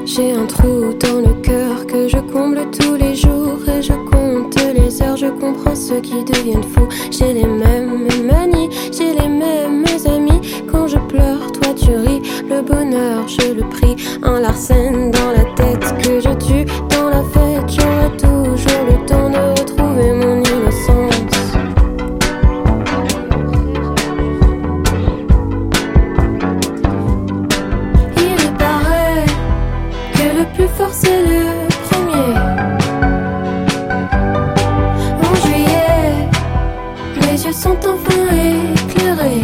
J'ai un trou dans le cœur que je comble tous les jours. Et je compte les heures, je comprends ceux qui deviennent fous. J'ai les mêmes manies, j'ai les mêmes amis. Quand je pleure, toi tu ris. Le bonheur, je le prie. Un Larsen dans la tête que je tue. Dans la fête, j'aurai toujours le temps de retrouver mon innocence. Il paraît que le plus fort c'est le premier. En juillet, mes yeux sont enfin éclairés.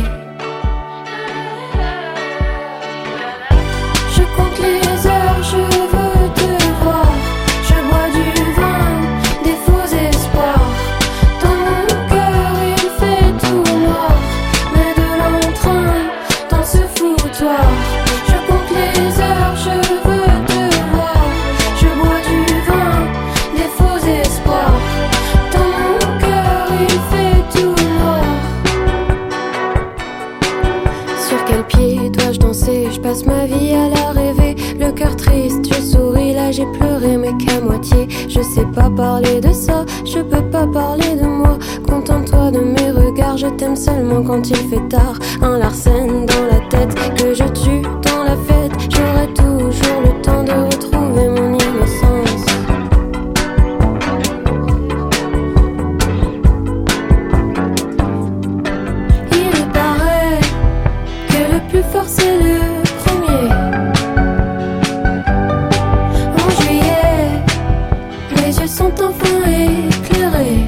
Je compte les heures, je veux te voir. Je bois du vin, des faux espoirs. Dans mon cœur il fait tout noir. Mais de l'entrain dans ce foutoir. Je compte les heures, je veux te voir. Je bois du vin, des faux espoirs. Dans mon cœur il fait tout noir. Sur quel pied dois-je danser? Je passe ma vie à la rêver. Le cœur triste, je souris, là j'ai pleuré mais qu'à moitié. Je sais pas parler de ça, je peux pas parler de moi. Contente-toi de mes regards, je t'aime seulement quand il fait tard. Un Larsen dans la tête que je tue dans la fête. J'aurai toujours le temps de retrouver mon innocence. Il paraît que le plus fort c'est le premier. En juillet, mes yeux sont enfin éclairés.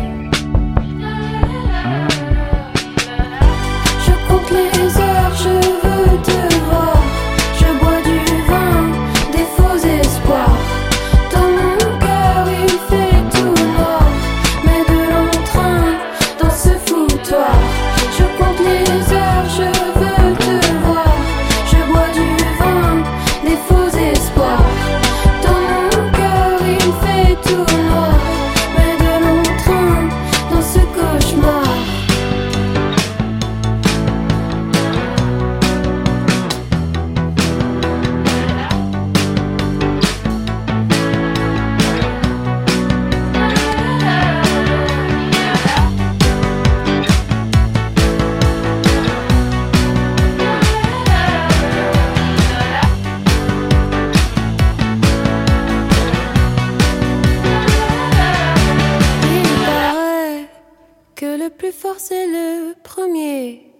Je compte les heures, je veux te voir. Je bois du vin, des faux espoirs. Dans mon cœur il fait tout noir. Mais de l'entrain dans ce foutoir. Je compte les heures, je veux te voir. Je bois du vin, des faux espoirs. Dans mon cœur il fait tout noir. Mais de l'entrain dans ce cauchemar. Il paraît que le plus fort c'est le premier.